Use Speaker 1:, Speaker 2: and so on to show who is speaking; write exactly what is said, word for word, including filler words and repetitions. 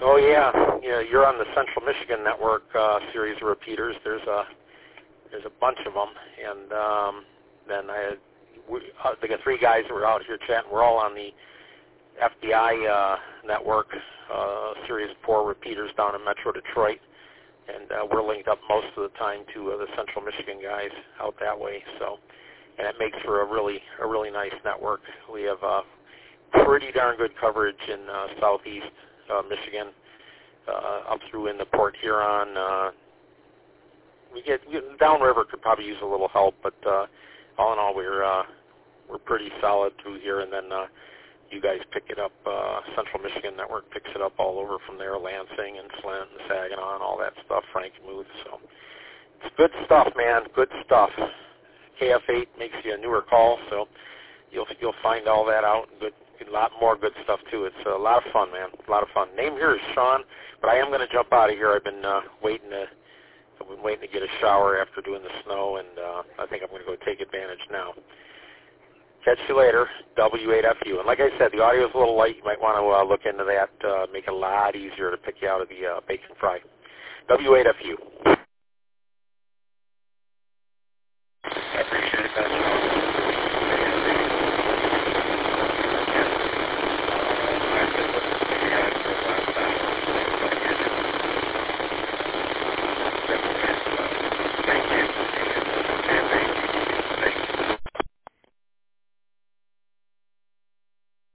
Speaker 1: Oh yeah, yeah. You're on the Central Michigan Network uh, series of repeaters. There's a there's a bunch of them, and um, then I we, uh, the three guys that were out here chatting. We're all on the F B I uh, network uh, series of four repeaters down in Metro Detroit, and uh, we're linked up most of the time to uh, the Central Michigan guys out that way. So, and it makes for a really a really nice network. We have uh, pretty darn good coverage in uh, southeast uh, Michigan, uh, up through into Port Huron. Uh, we get we, downriver could probably use a little help, but uh, all in all, we're uh, we're pretty solid through here. And then uh, you guys pick it up. Uh, Central Michigan Network picks it up all over from there, Lansing and Flint and Saginaw and all that stuff. Frankenmuth. So it's good stuff, man. Good stuff. K F eight makes you a newer call, so you'll you'll find all that out. Good. A lot more good stuff, too. It's a lot of fun, man. A lot of fun. Name here is Sean, but I am going to jump out of here. I've been uh, waiting to I've been waiting to get a shower after doing the snow, and uh, I think I'm going to go take advantage now. Catch you later, W eight F U. And like I said, the audio is a little light. You might want to uh, look into that, uh, make it a lot easier to pick you out of the uh, bacon fry. W eight F U.